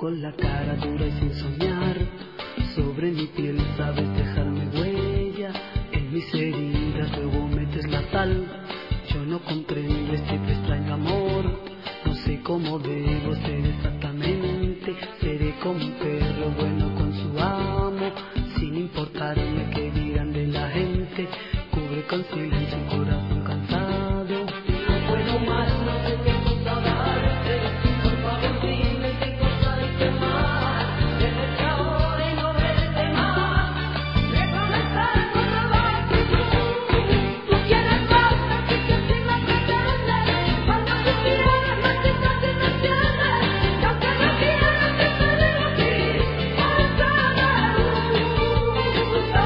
con la cara dura y sin soñar. Sobre mi piel sabes dejarme huella, en mis heridas luego metes la sal. Yo no comprendo este extraño amor, no sé cómo debo ser exactamente. Seré como un perro bueno con su amo, sin importarme que digan de la gente. Cubre con silencio un corazón cansado. No puedo más, no sé qué cosa darte. Por favor dime qué cosa hice mal. Desde ahora y no verte más. Me prometes no robarte tú. Tú quieres más, así que si me pretendes. Cuando tú quieras, no te estás inocentes. Y aunque no quieras, te digo aquí. Hasta la luz.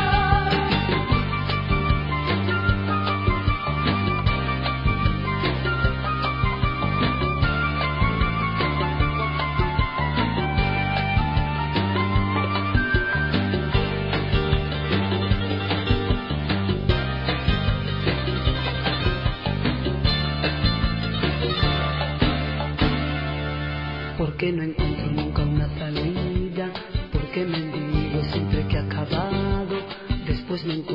¿Por qué no encuentro nunca una salida? ¿Por qué mendigo siempre que ha acabado? Después me encuentro